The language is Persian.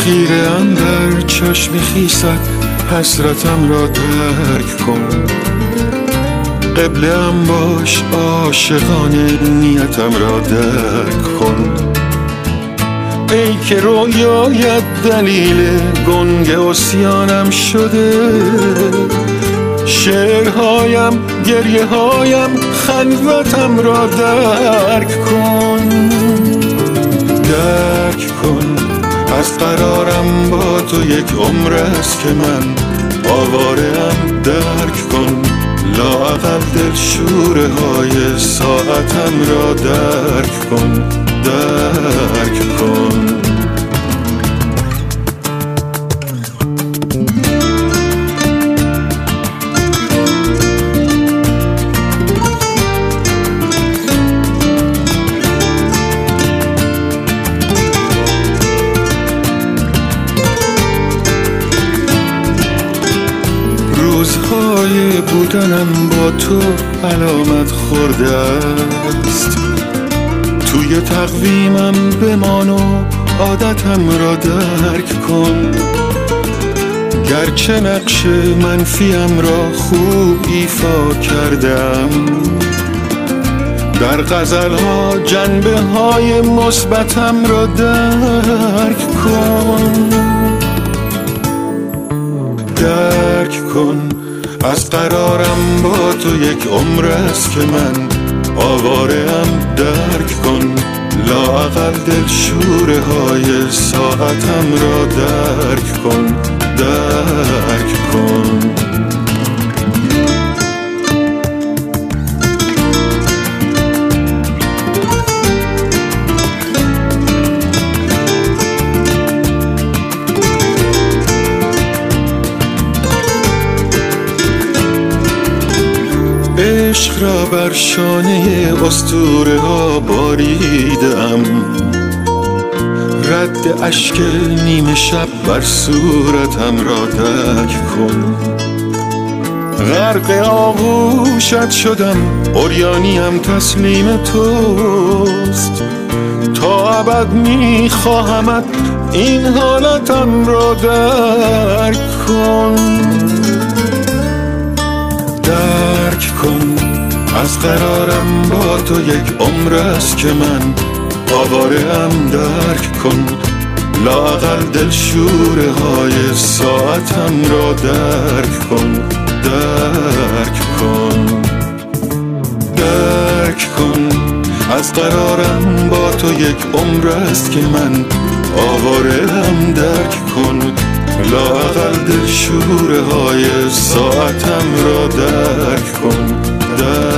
خیره ام در چشم خیست، حسرتم را درک کن. قبله ام باش، عاشقانه نیتم را درک کن. ای که رویایت دلیل گنگ عصیانم شده، شعرهایم، گریه هایم، خلوتم را درک کن. درک کن از قرارم با تو یک عمر است که من آواره‌ام. درک کن لااقل دلشوره های ساعتم را درک کن. درک کن. روزهای بودنم با تو علامت خورده است. توی تقویمم بمان و عادتم را درک کن. گرچه نقش منفیم را خوب ایفا کردم، در غزلها جنبه های مثبتم را درک کن. درک کن از قرارم با تو یک عمر است که من آواره‌ام. درک کن لااقل دلشوره های ساعتم را درک کن. درک کن. عشق را بر شانه اسطوره ها باریدم، رد اشک نیمه شب بر صورتم را درک کن. غرق آغوشت شدم، عریانیم تسلیم توست. تا ابد میخواهمت، این حالتم را درک کن. درک کن از قرارم با تو یک عمر است که من آواره‌ام. درک کن لااقل دلشوره های ساعتم را درک کن. درک کن. درک کن از قرارم با تو یک عمر است که من آواره‌ام. درک کن لااقل دلشوره های ساعتم را درک کن.